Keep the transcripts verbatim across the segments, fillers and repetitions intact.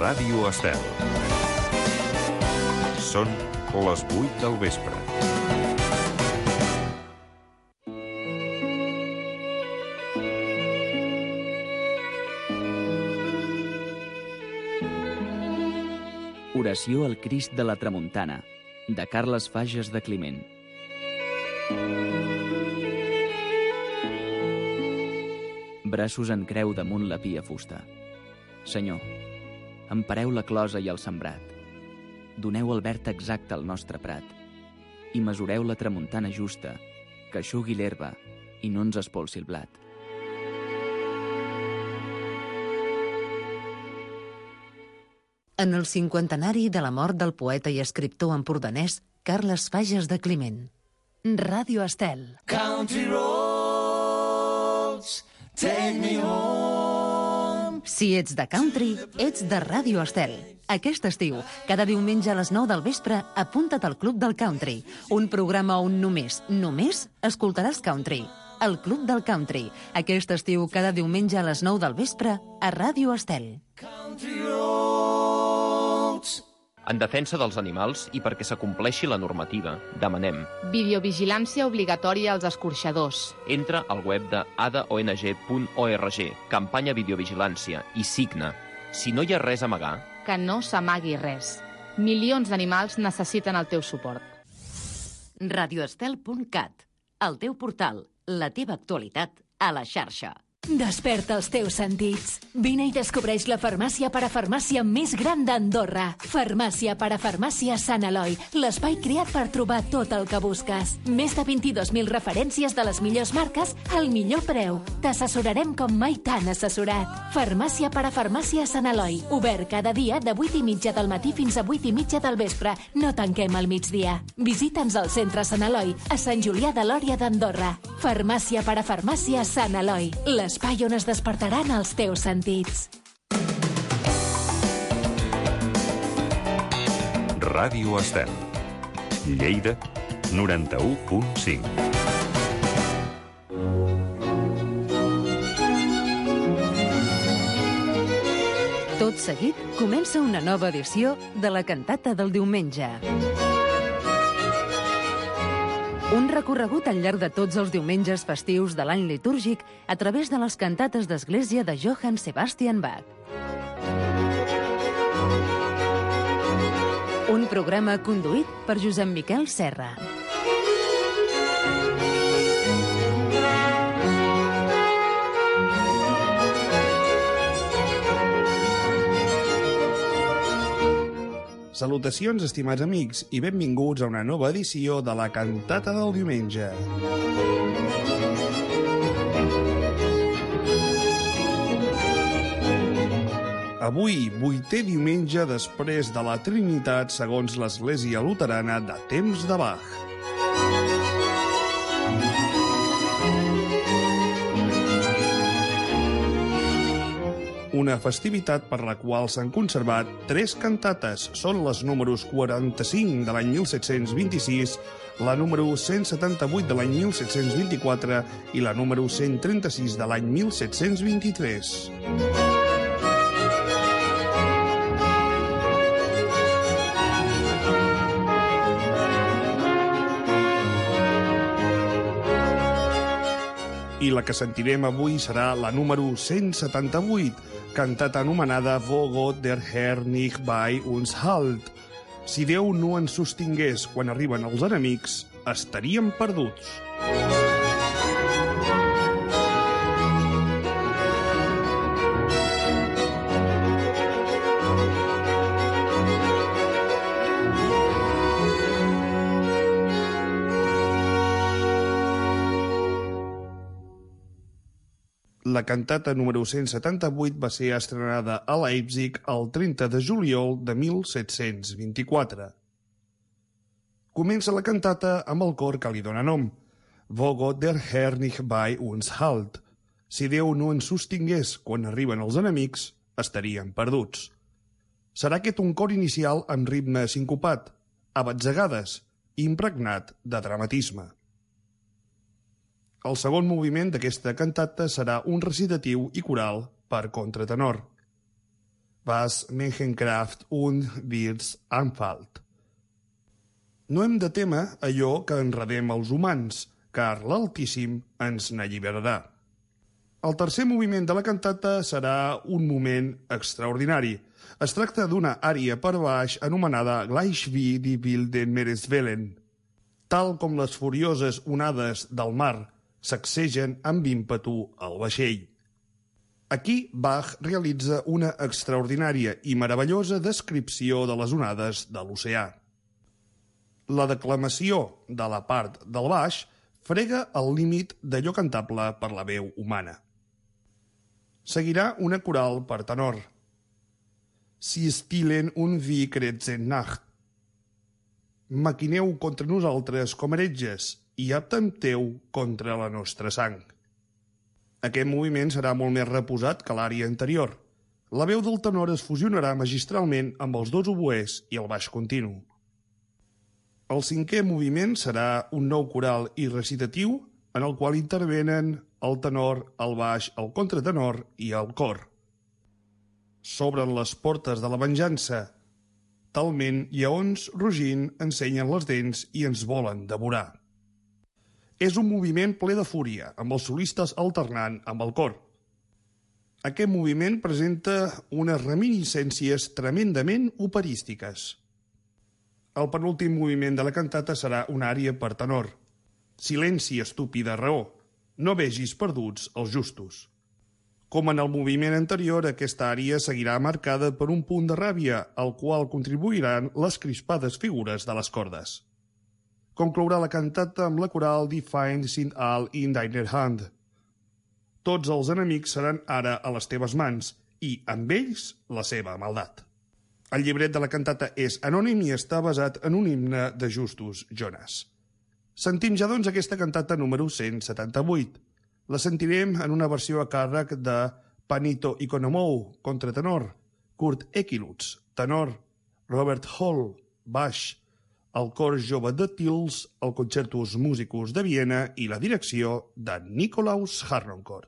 Ràdio Estel. Són les vuit del vespre. Oració al Crist de la Tramuntana, de Carles Fages de Climent. Braços en creu damunt la pia fusta. Senyor, empareu la closa i el sembrat. Doneu el verd exacte al nostre prat i mesureu la tramuntana justa, que eixugui l'herba i no ens espolsi el blat. En el cinquantenari de la mort del poeta i escriptor empordanès Carles Fages de Climent. Ràdio Estel. Country roads, take me home. Si ets de country, ets de Ràdio Estel. Aquest estiu, cada diumenge a les nou del vespre, apunta't al Club del Country, un programa on només, només escoltaràs country. El Club del Country, aquest estiu cada diumenge a les nou del vespre a Ràdio Estel. Country roads. En defensa dels animals i perquè s'acompleixi la normativa, demanem videovigilància obligatòria als escorxadors. Entra al web de a d o n g punt org, campanya videovigilància, i signa. Si no hi ha res a amagar, Que no s'amagui res. Milions d'animals necessiten el teu suport. radioestel punt cat, el teu portal, la teva actualitat a la xarxa. Desperta els teus sentits. Vine i descobreix la farmàcia parafarmàcia més gran d'Andorra. Farmàcia parafarmàcia Sant Eloi, l'espai creat per trobar tot el que busques. Més de vint-i-dos mil referències de les millors marques al millor preu. T'assessorarem com mai t'han assessorat. Farmàcia parafarmàcia Sant Eloi, obert cada dia de vuit i mitja del matí fins a vuit i mitja del vespre. No tanquem al migdia. Visita'ns al centre Sant Eloi, a Sant Julià de Lòria d'Andorra. Farmàcia parafarmàcia Sant Eloi, les l'espai on es despertaran els teus sentits. Ràdio Estel. Lleida, noranta-u punt cinc. Tot seguit comença una nova edició de la cantata del diumenge. Un recorregut al llarg de tots els diumenges festius de l'any litúrgic a través de les cantates d'església de Johann Sebastian Bach. Un programa conduït per Josep Miquel Serra. Salutacions, estimats amics, i benvinguts a una nova edició de la cantata del diumenge. Avui, vuitè diumenge després de la Trinitat segons l'Església Luterana de temps de Bach. Una festivitat per la qual s'han conservat tres cantates. Són les números quaranta-cinc de l'any mil set-cents vint-i-sis, la número cent setanta-vuit de l'any mil set-cents vint-i-quatre i la número cent trenta-sis de l'any mil set-cents vint-i-tres. I la que sentirem avui serà la número cent setanta-vuit, cantata anomenada Wo Gott der Herr nicht bei uns halt. Si Déu no ens sostingués quan arriben els enemics, estaríem perduts. La cantata número cent setanta-vuit va ser estrenada a Leipzig el trenta de juliol de mil set-cents vint-i-quatre. Comença la cantata amb el cor que li dóna nom, Wo Gott der Herr nicht bei uns halt. Si Déu no ens sostingués quan arriben els enemics, estaríem perduts. Serà aquest un cor inicial amb ritme sincopat, a batzegades, impregnat de dramatisme. El segon moviment d'aquesta cantata serà un recitatiu i coral per contratenor. Was Mengenkraft und Wirts Anfalt. No hem de témer allò que enredem els humans, car l'Altíssim ens n'alliberarà. El tercer moviment de la cantata serà un moment extraordinari. Es tracta d'una ària per baix anomenada Gleich wie die wilden Meereswellen. Tal com les furioses onades del mar sacsegen amb ímpetu el vaixell. Aquí Bach realitza una extraordinària i meravellosa descripció de les onades de l'oceà. La declamació de la part del baix frega el límit d'allò cantable per la veu humana. Seguirà una coral per tenor. Si stilen un vi kretzen nacht. Maquineu contra nosaltres com heretges i atempteu contra la nostra sang. Aquest moviment serà molt més reposat que l'ària anterior. La veu del tenor es fusionarà magistralment amb els dos oboès i el baix continu. El cinquè moviment serà un nou coral i recitatiu en el qual intervenen el tenor, el baix, el contratenor i el cor. S'obren les portes de la venjança. Talment lleons rugint ensenyen les dents i ens volen devorar. És un moviment ple de fúria, amb els solistes alternant amb el cor. Aquest moviment presenta unes reminiscències tremendament operístiques. El penúltim moviment de la cantata serà una ària per tenor. Silenci, estúpida raó. No vegis perduts els justos. Com en el moviment anterior, aquesta ària seguirà marcada per un punt de ràbia, al qual contribuiran les crispades figures de les cordes. Conclourà la cantata amb la coral Die Feinde sind all in deiner Hand. Tots els enemics seran ara a les teves mans i, amb ells, la seva maldat. El llibret de la cantata és anònim i està basat en un himne de Justus Jonas. Sentim ja, doncs, aquesta cantata número cent setanta-vuit. La sentirem en una versió a càrrec de Panito Ikonomou, contratenor, Kurt Ekilutz, tenor, Robert Hall, baix, el cor jove de Tils, el Concertus Musicus de Viena i la direcció de Nikolaus Harnoncourt.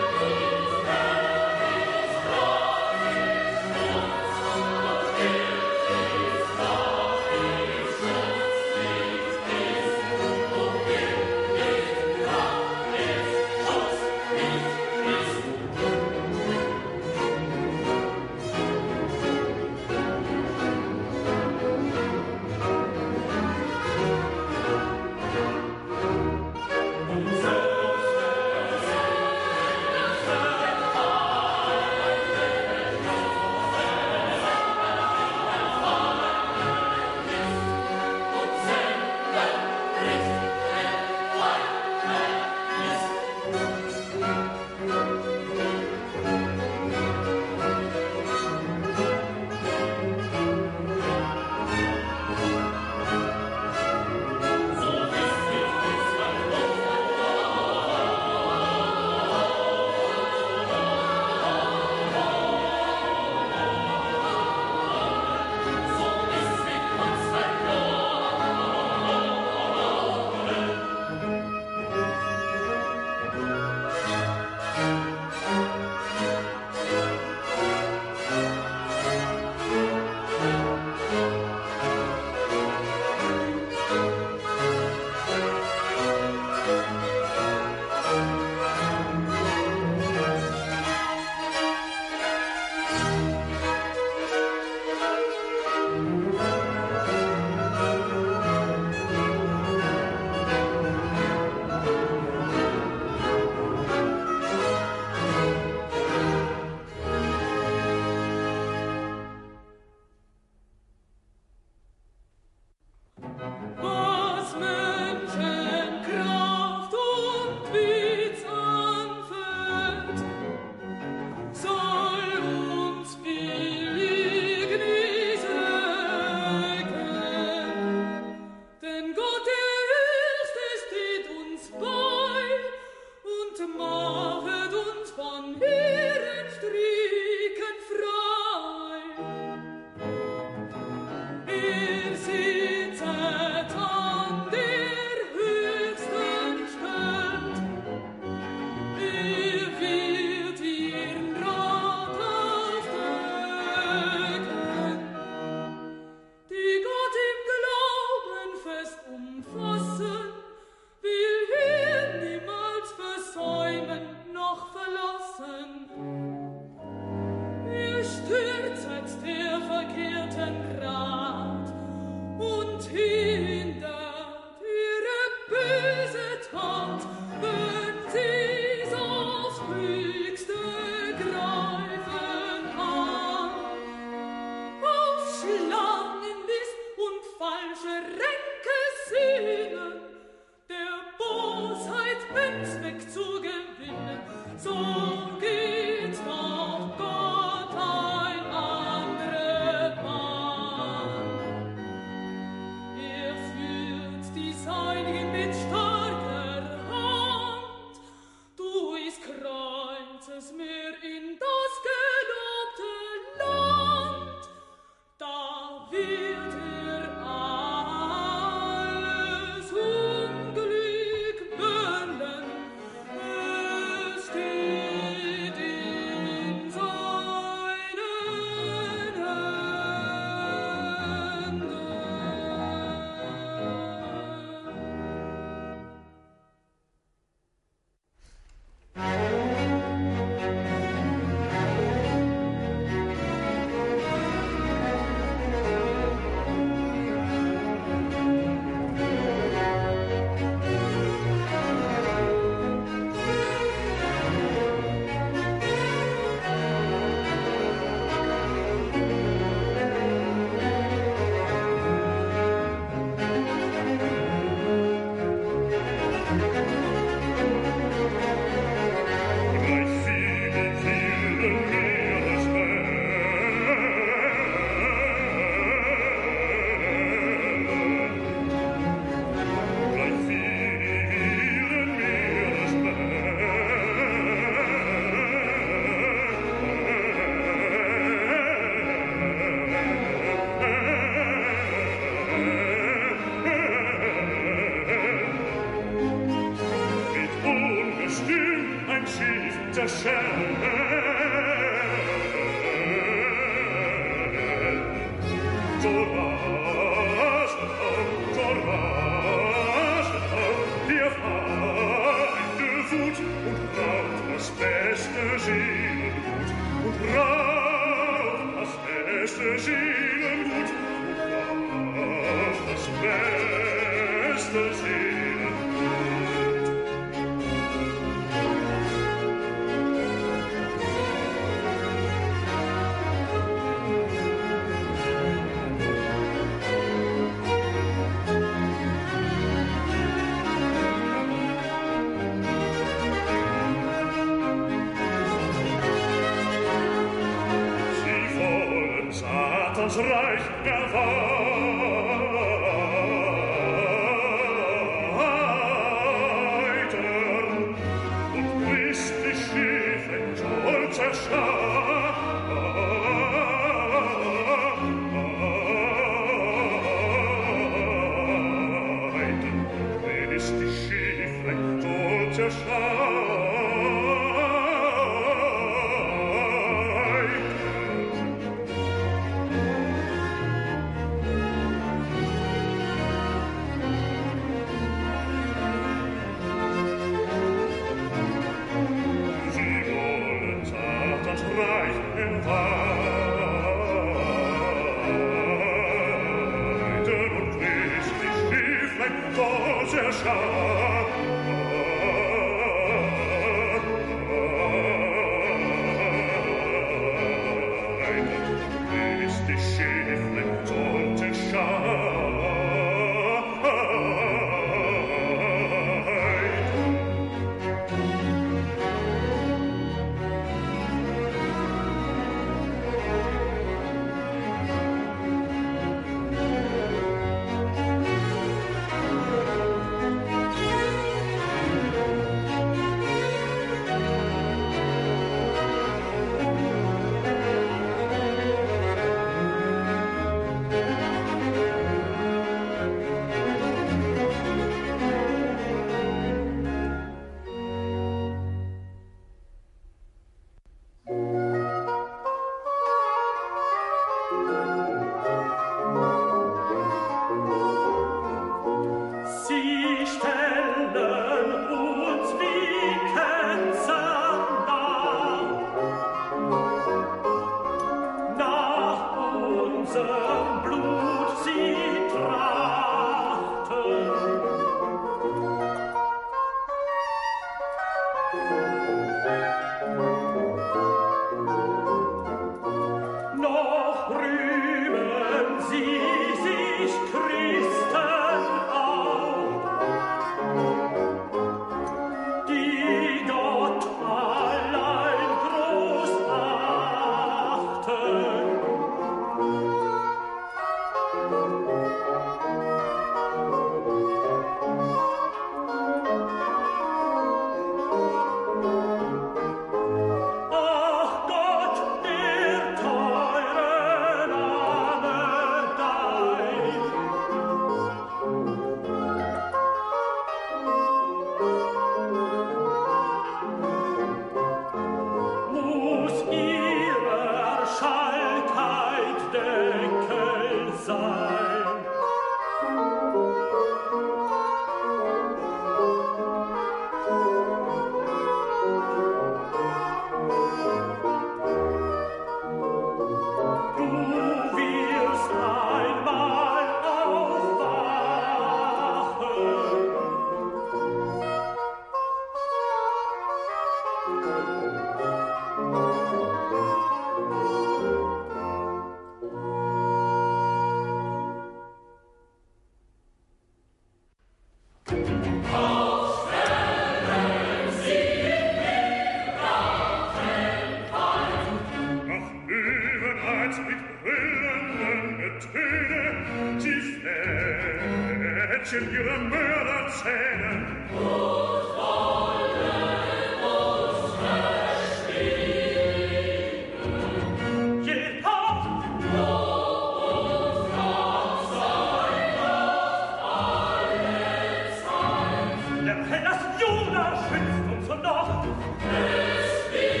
Jonas schützt uns von dort. Es wird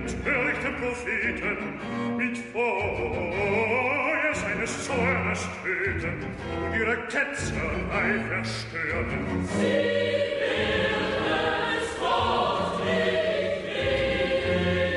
den törichten Propheten mit Feuer seines Zornes töten und ihre Ketzerei verstören. Sie werden es Gott nicht nehmen.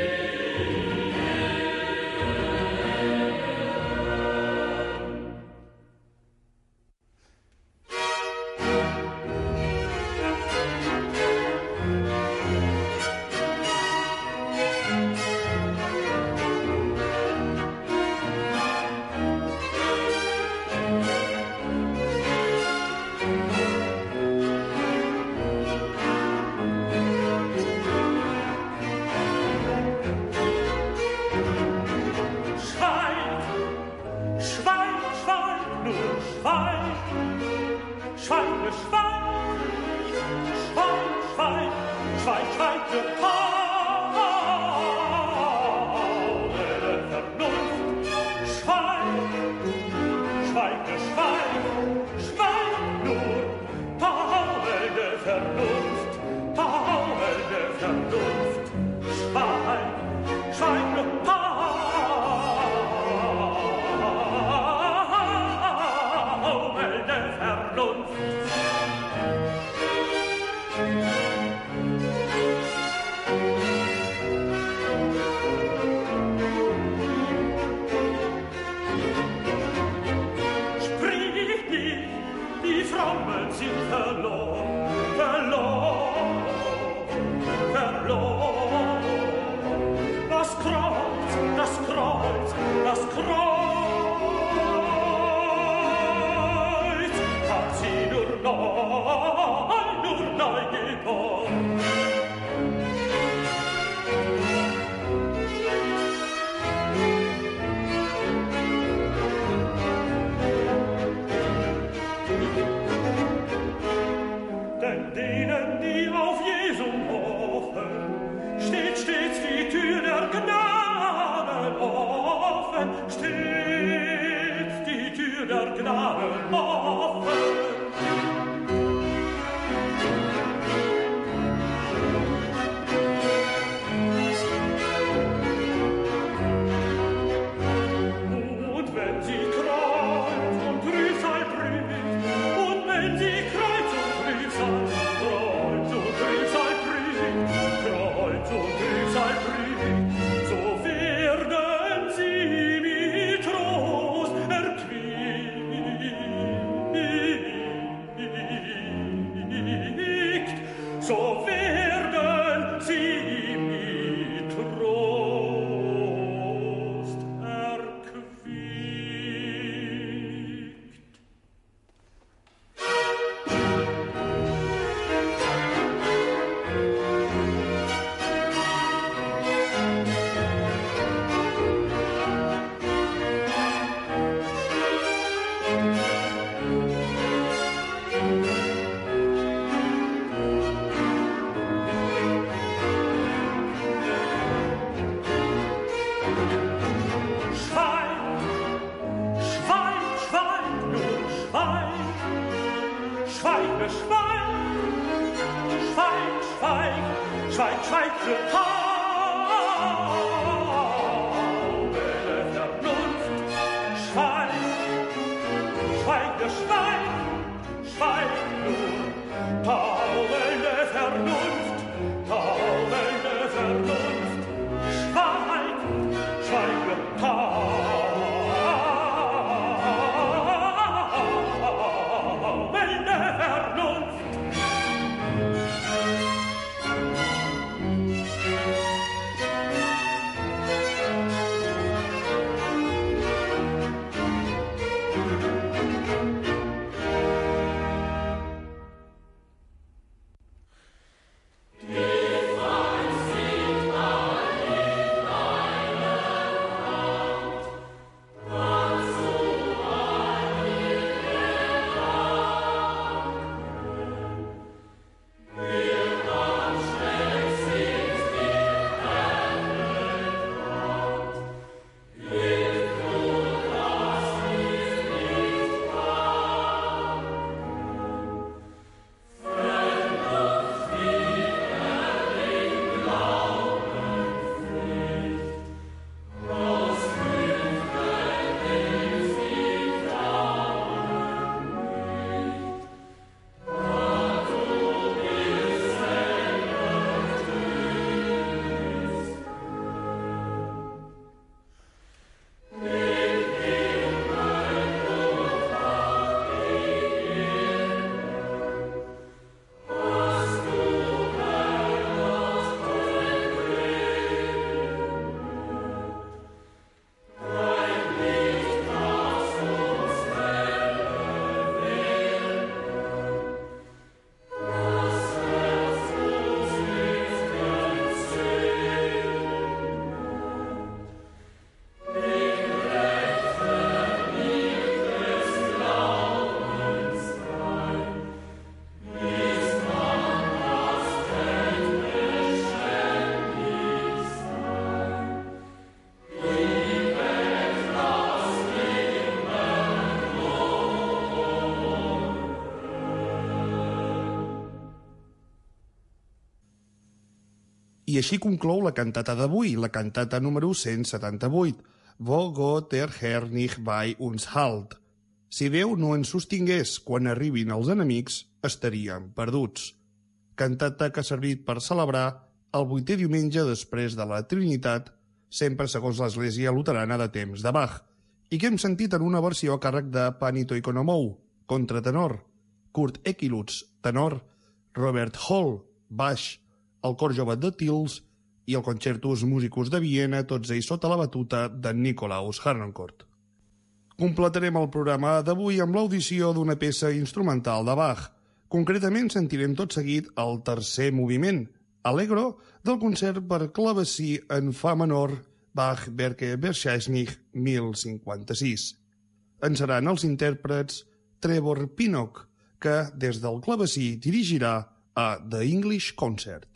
I així conclou la cantata d'avui, la cantata número cent setanta-vuit, Wo Gott der Herr nicht bei uns halt. Si Déu no ens sostingués quan arribin els enemics, estaríem perduts. Cantata que ha servit per celebrar el vuitè diumenge després de la Trinitat, sempre segons l'Església Luterana de temps de Bach, i que hem sentit en una versió a càrrec de Panito Economou, contratenor, Kurt Ekilutz, tenor, Robert Hall, baix, el cor jove de Tils i el Concertus Musicus de Viena, tots ells sota la batuta de Nikolaus Harnoncourt. Completarem el programa d'avui amb l'audició d'una peça instrumental de Bach. Concretament sentirem tot seguit el tercer moviment, Allegro, del concert per clavecí en fa menor Bach Werke Bescheißnig mil cinquanta-sis. En seran els intèrprets Trevor Pinnock, que des del clavecí dirigirà a The English Concert.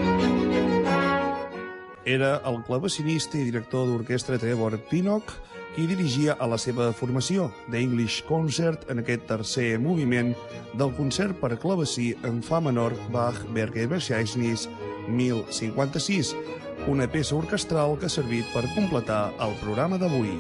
Era el clavecinista i director d'orquestra Trevor Pinnock qui dirigia a la seva formació, The English Concert, en aquest tercer moviment del concert per clavecí en fa menor Bach Berger Bescheidnis mil cinquanta-sis, una peça orquestral que ha servit per completar el programa d'avui.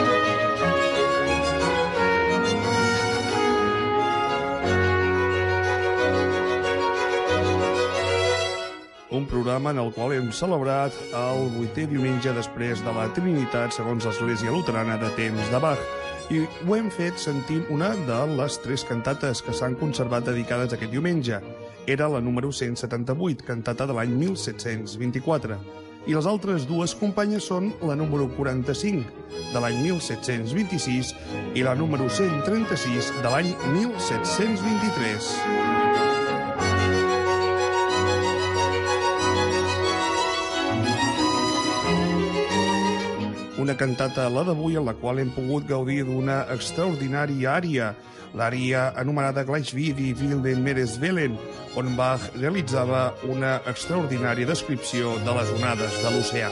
Un programa en el qual hem celebrat el vuitè diumenge després de la Trinitat segons l'Església Luterana de temps de Bach, i ho hem fet sentint una de les tres cantates que s'han conservat dedicades aquest diumenge. Era la número cent setanta-vuit, cantata de l'any mil set-cents vint-i-quatre, i les altres dues companyes són la número quaranta-cinc, de l'any mil set-cents vint-i-sis, i la número cent trenta-sis, de l'any mil set-cents vint-i-tres. Una cantata, la d'avui, en la qual hem pogut gaudir d'una extraordinària ària, l'ària anomenada Gleichwie Wilden Meereswellen, on Bach realitzava una extraordinària descripció de les onades de l'oceà.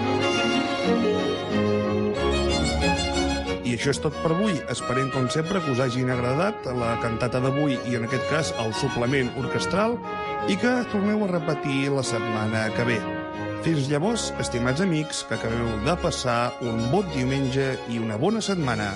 I això és tot per avui. Esperem, com sempre, que us hagin agradat la cantata d'avui i, en aquest cas, el suplement orquestral, i que torneu a repetir la setmana que ve. Fins llavors, estimats amics, que acabeu de passar un bon diumenge i una bona setmana.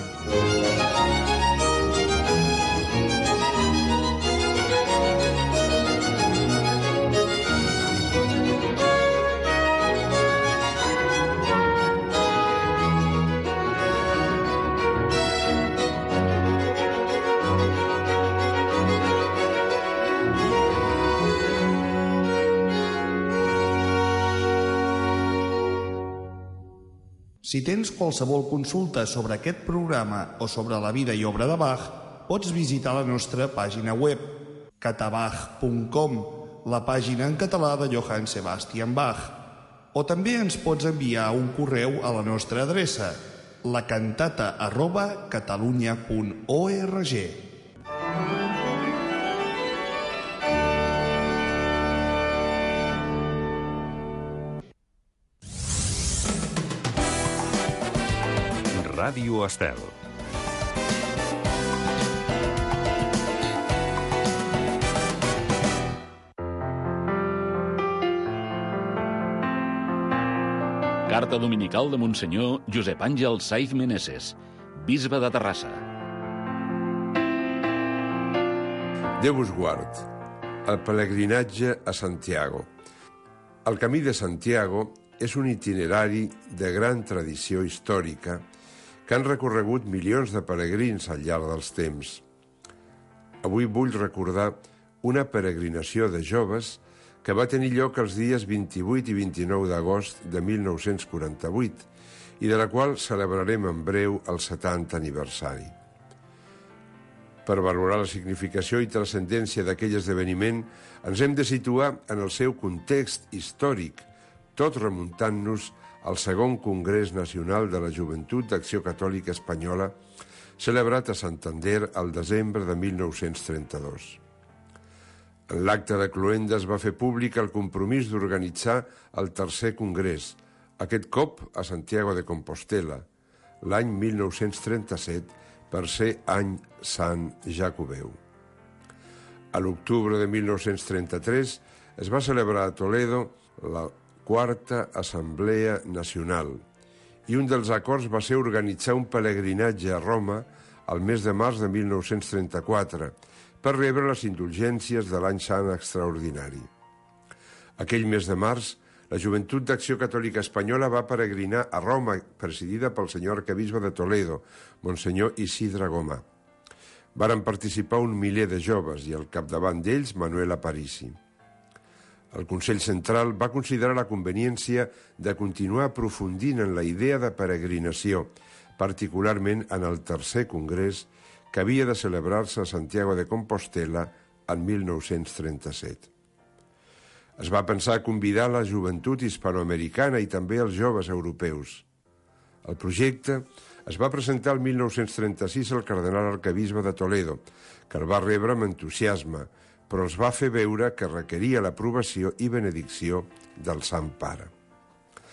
Si tens qualsevol consulta sobre aquest programa o sobre la vida i obra de Bach, pots visitar la nostra pàgina web, catabach punt com, la pàgina en català de Johann Sebastian Bach. O també ens pots enviar un correu a la nostra adreça, lacantata arroba catalunya punt org. Ràdio Estel. Carta dominical de Monsenyor Josep Àngel Saiz Meneses, bisbe de Terrassa. Déu us guard. El pelegrinatge a Santiago. El camí de Santiago és un itinerari de gran tradició històrica que han recorregut milions de peregrins al llarg dels temps. Avui vull recordar una peregrinació de joves que va tenir lloc els dies vint-i-vuit i vint-i-nou d'agost de mil nou-cents quaranta-vuit i de la qual celebrarem en breu el setantè aniversari. Per valorar la significació i transcendència d'aquell esdeveniment, ens hem de situar en el seu context històric, tot remuntant-nos al segon Congrés Nacional de la Joventut d'Acció Catòlica Espanyola, celebrat a Santander al desembre de mil nou-cents trenta-dos. En l'acte de cloenda es va fer públic el compromís d'organitzar el tercer congrés, aquest cop a Santiago de Compostela, l'any mil nou-cents trenta-set, per ser any Sant Jacobeu. A l'octubre de mil nou-cents trenta-tres es va celebrar a Toledo la quarta Assemblea Nacional i un dels acords va ser organitzar un pelegrinatge a Roma al mes de març de mil nou-cents trenta-quatre per rebre les indulgències de l'any sant extraordinari. Aquell mes de març, la Joventut d'Acció Catòlica Espanyola va peregrinar a Roma, presidida pel senyor arquebisbe de Toledo, Monsenyor Isidre Gomà. Varen participar un miler de joves i al capdavant d'ells Manuel Aparici. El Consell Central va considerar la conveniència de continuar aprofundint en la idea de peregrinació, particularment en el tercer congrés que havia de celebrar-se a Santiago de Compostela en mil nou-cents trenta-set. Es va pensar convidar la joventut hispanoamericana i també els joves europeus. El projecte es va presentar el mil nou-cents trenta-sis al cardenal arquebisbe de Toledo, que el va rebre amb entusiasme, però els va fer veure que requeria l'aprovació i benedicció del Sant Pare.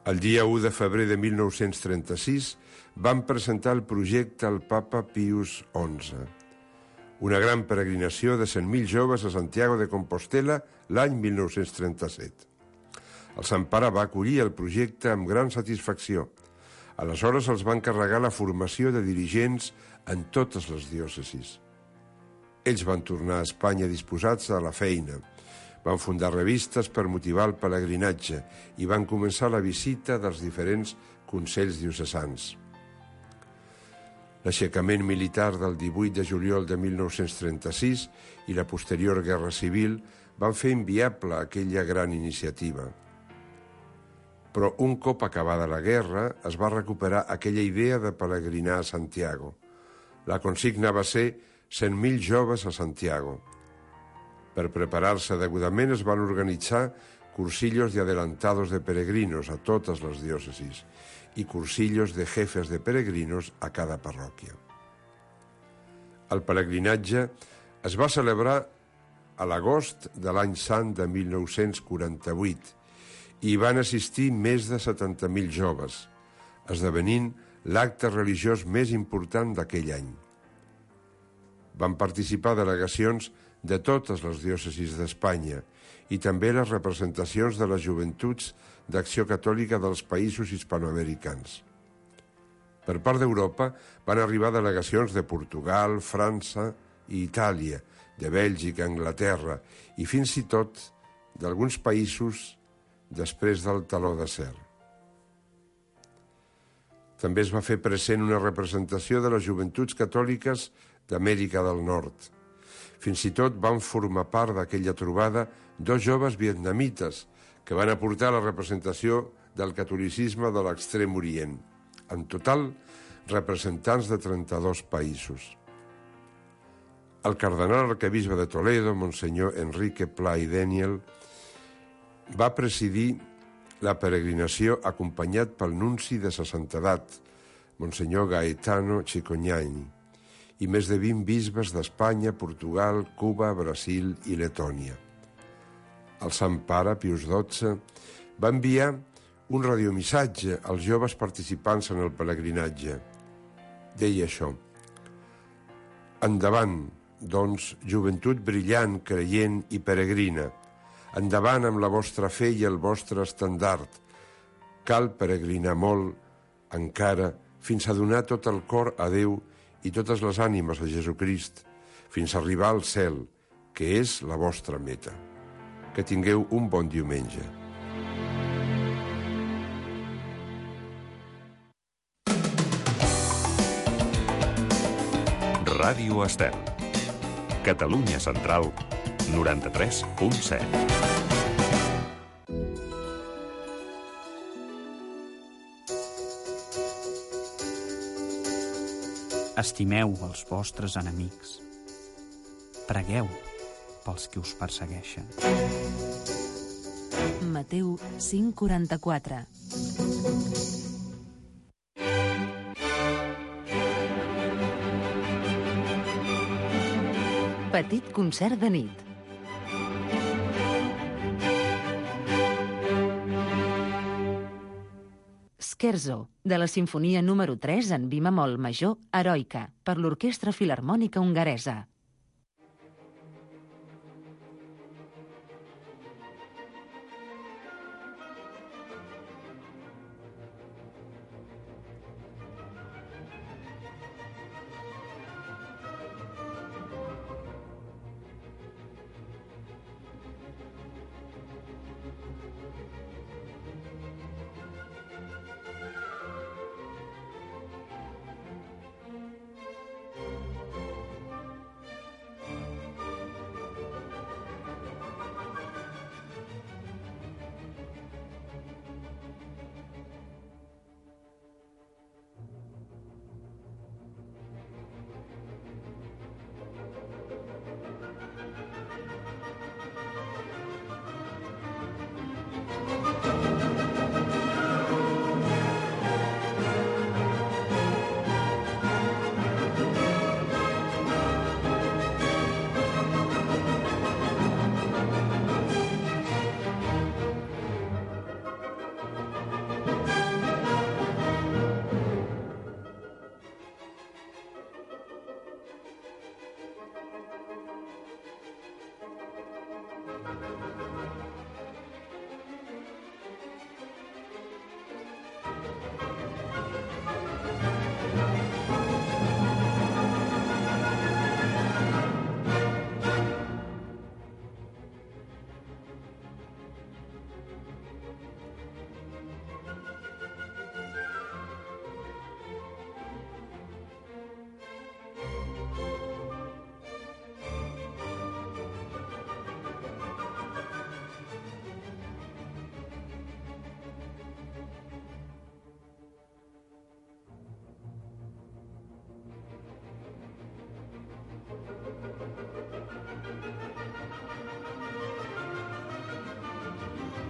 El dia u de febrer de mil nou-cents trenta-sis van presentar el projecte al papa Pius onze. Una gran peregrinació de cent mil joves a Santiago de Compostela l'any mil nou-cents trenta-set. El Sant Pare va acollir el projecte amb gran satisfacció. Aleshores els va encarregar la formació de dirigents en totes les diòcesis. Ells van tornar a Espanya disposats a la feina. Van fundar revistes per motivar el pelegrinatge i van començar la visita dels diferents consells diocesans. L'aixecament militar del divuit de juliol de mil nou-cents trenta-sis i la posterior guerra civil van fer inviable aquella gran iniciativa. Però un cop acabada la guerra es va recuperar aquella idea de pelegrinar a Santiago. La consigna va ser cent mil joves a Santiago. Per preparar-se degudament es van organitzar cursillos de adelantados de peregrinos a totes les diòcesis i cursillos de jefes de peregrinos a cada parròquia. El pelegrinatge es va celebrar a l'agost de l'any sant de mil nou-cents quaranta-vuit i van assistir més de setanta mil joves, esdevenint l'acte religiós més important d'aquell any. Van participar delegacions de totes les diòcesis d'Espanya i també les representacions de les joventuts d'Acció Catòlica dels països hispanoamericans. Per part d'Europa van arribar delegacions de Portugal, França i Itàlia, de Bèlgica, Anglaterra i fins i tot d'alguns països després del Teló d'Acer. També es va fer present una representació de les joventuts catòliques d'Amèrica del Nord. Fins i tot van formar part d'aquella trobada dos joves vietnamites que van aportar la representació del catolicisme de l'Extrem Orient. En total, representants de trenta-dos països. El cardenal arquebisbe de Toledo, Monsenyor Enrique Pla i Daniel, va presidir la peregrinació acompanyat pel nunci de sa santedat, Monsenyor Gaetano Cicognani, i més de vint bisbes d'Espanya, Portugal, Cuba, Brasil i Letònia. El Sant Pare, Pius dotze, va enviar un radiomissatge als joves participants en el pelegrinatge. Deia això: endavant, doncs, joventut brillant, creient i peregrina. Endavant amb la vostra fe i el vostre estendard. Cal peregrinar molt, encara, fins a donar tot el cor a Déu i totes les ànimes a Jesucrist, fins a arribar al cel, que és la vostra meta. Que tingueu un bon diumenge. Ràdio Estel. Catalunya Central, noranta-tres punt set. Estimeu els vostres enemics. Pregueu pels que us persegueixen. Mateu cinc quaranta-quatre. Petit concert de nit. Scherzo, de la Simfonia número tres en mi bemoll major, Heroica, per l'Orquestra Filharmònica Hongaresa.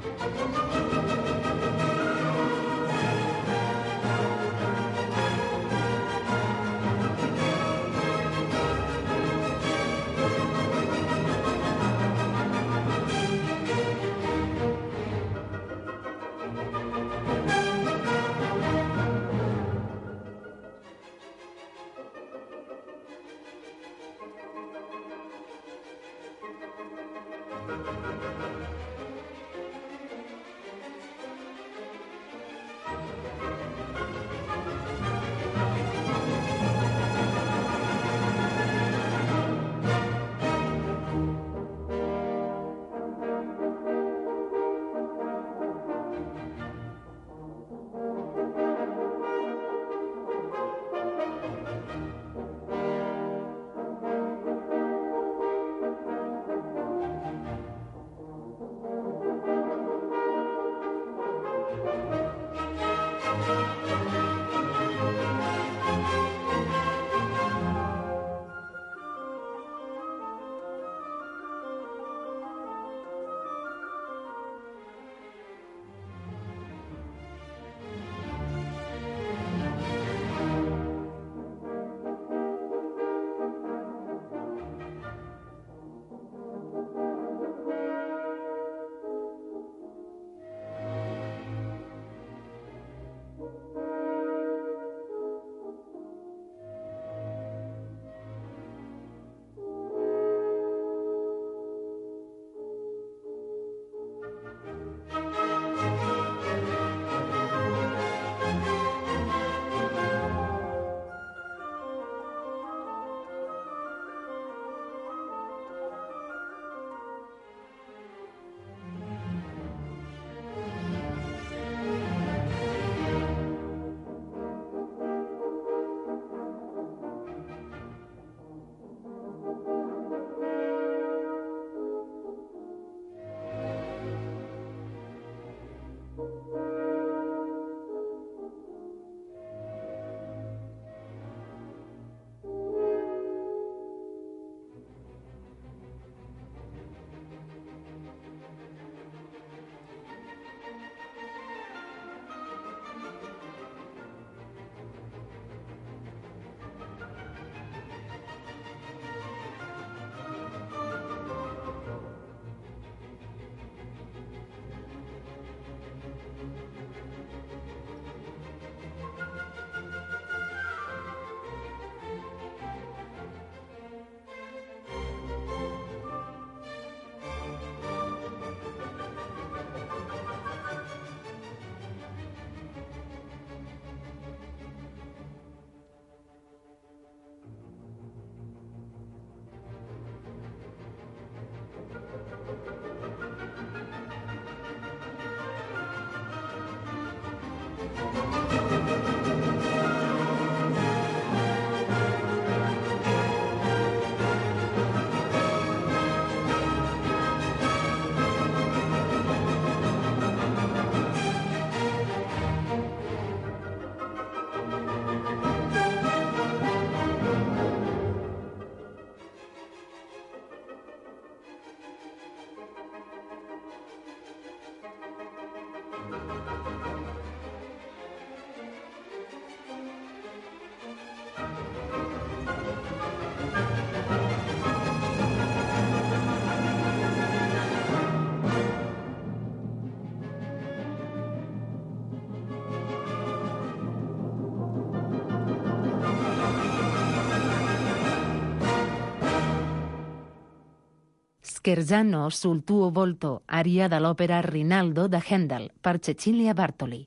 Scherzano sul tuo volto, aria de l'òpera Rinaldo de Handel, per Cecilia Bartoli.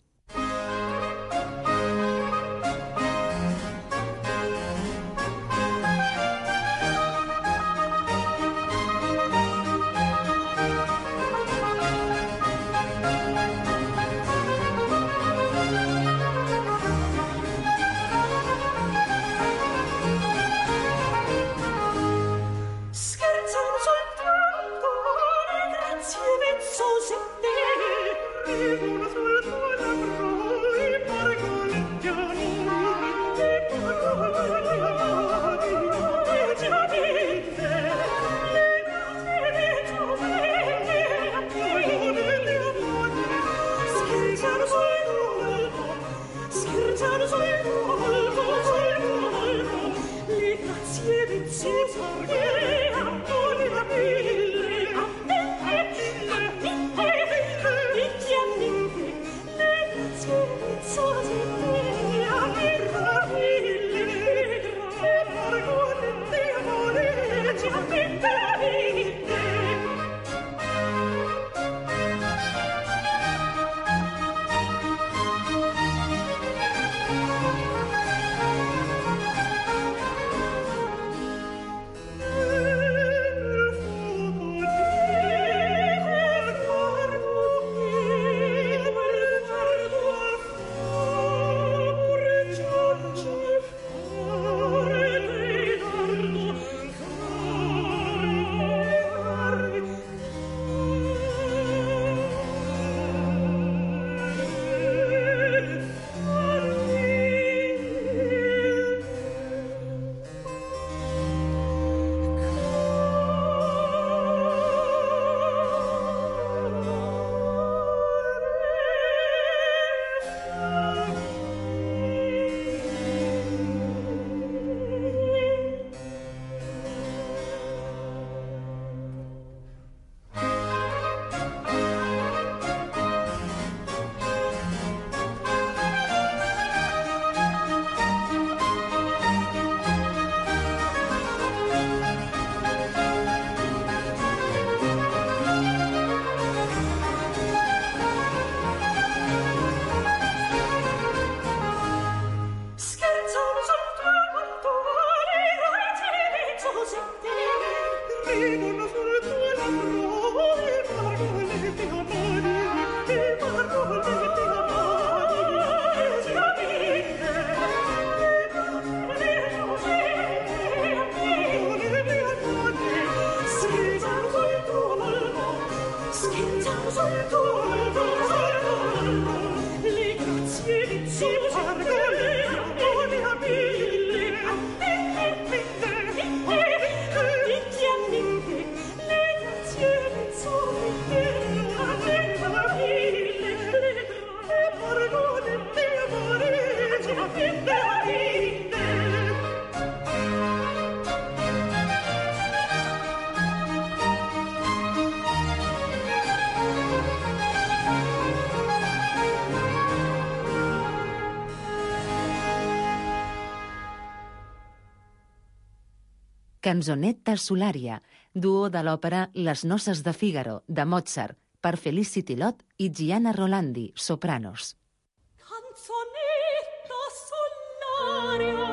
Canzonetta Solària, duo de l'òpera Les noces de Fígaro, de Mozart, per Felicity Lott i Gianna Rolandi, sopranos. Canzonetta Solària.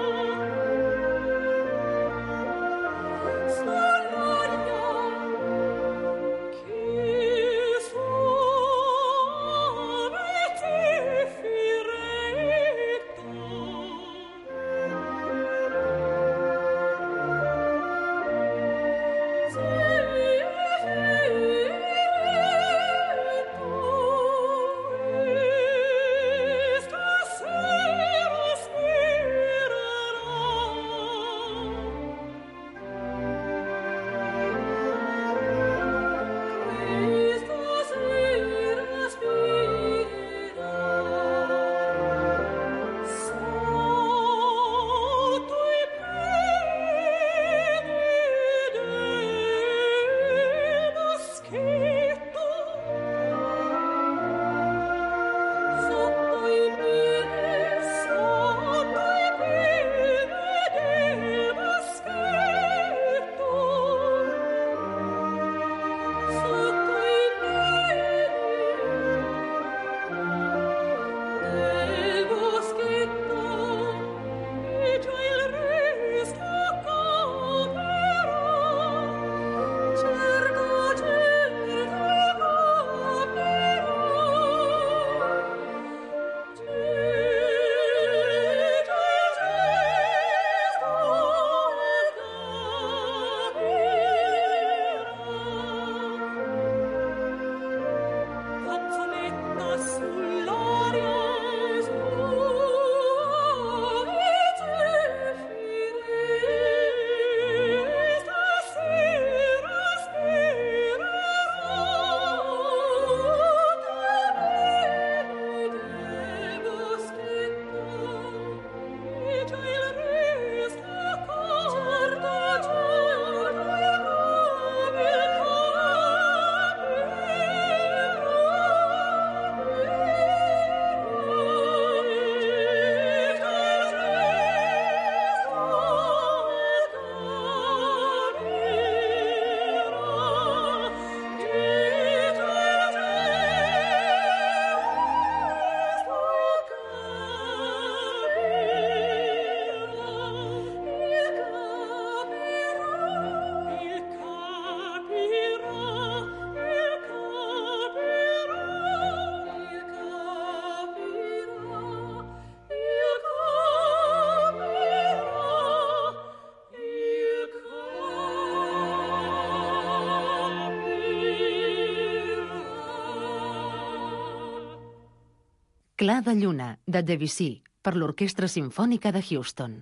Clar de lluna, de Debussy, per l'Orquestra Simfònica de Houston.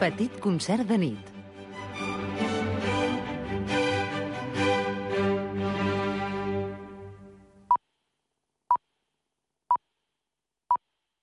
Petit concert de nit.